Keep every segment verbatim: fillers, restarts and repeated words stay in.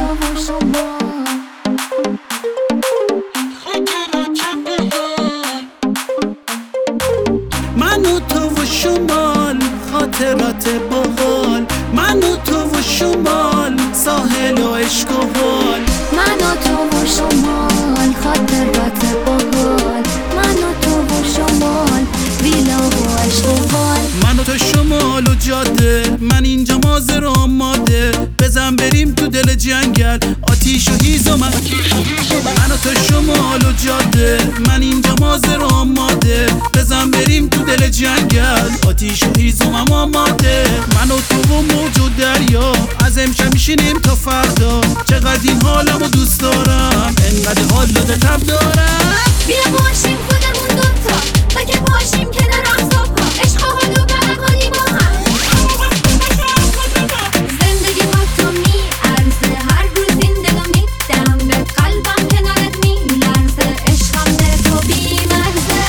و شما. من و تو و شمال خاطرات باحال، من و تو و شمال ساحل و عشق و حال. من و تو و شمال خاطرات باحال، من و تو و شمال ویلا و عشق و حال. من و تو شمال و جاده، من اینجا مازر و آماده، بزن بریم تو دل جنگل آتیش و هیزم. من و تو شمال و جاده، من اینجا مازر و آماده، بزن بریم تو دل جنگل آتیش و هیزم آماده. من و تو و موج و دریا از امشب میشینیم تا فردا، چقدر این حالمو دوست دارم، انقدر حال داده تب دارم. بیا باشیم خودمون دوتا تا که باشیم کنار احزابها، عشق و حال و بقالی با هم. زندگی با تو میارزه، هر روز این دلو میدم به قلبم، کنارت میلرزه، عشقم داره تو بیمرزه.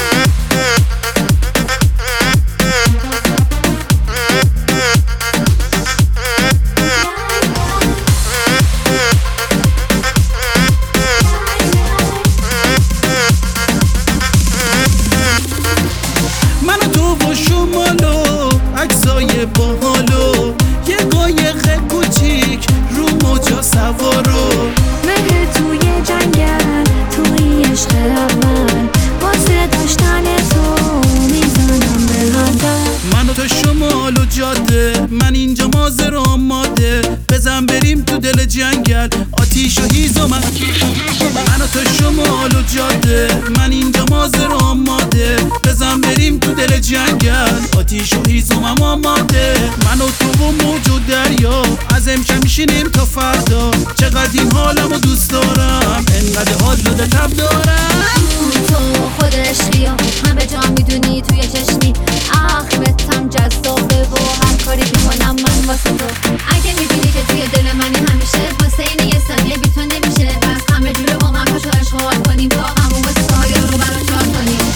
من و تو و شمالو عکسای باحالو، یه قایق کوچیک رو موجا سوارو. مهر توی جنگل توی عشق اول، واسه داشتن تو میزنم به هدف. من و تو شمال و جاده، من اینجا مازر و آماده، بزن بریم تو دل جنگل آتیش و هیزم. من و تو شمال و جاده، من اینجا مازر و آماده، بزن بریم تو دل جنگل آتیش و هیزم آماده. من و تو و موج و دریا از امشب میشینیم تا فردا، چقدر این حالمو دوست دارم، انقدر حال داده تب دارم. تو خود عشقی و همه جا میدونی توی چشمی، آخرتم جذابه و هر کاری میکنم من واسه تو. اگه میدونی که توی دل منی همیشه، واسه این یه ثانیه بی تو نمیشه، بس همه جوره با من پاشو عشق و حال کنیم تا همون واسه سایه رو برا چار کنیم.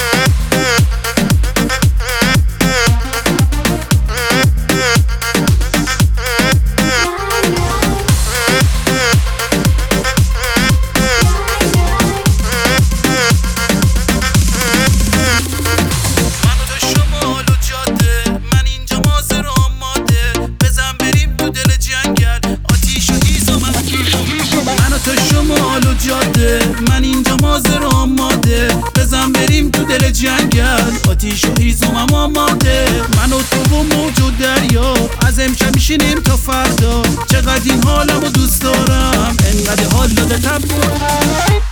شمال و جاده، من اینجا مازر و آماده، بزن بریم تو دل جنگل آتیش و هیزم آماده. من و تو و موج و دریا از امشب میشینیم تا فردا، چقدر این حالمو دوست دارم، انقدر حال داده تب دارم.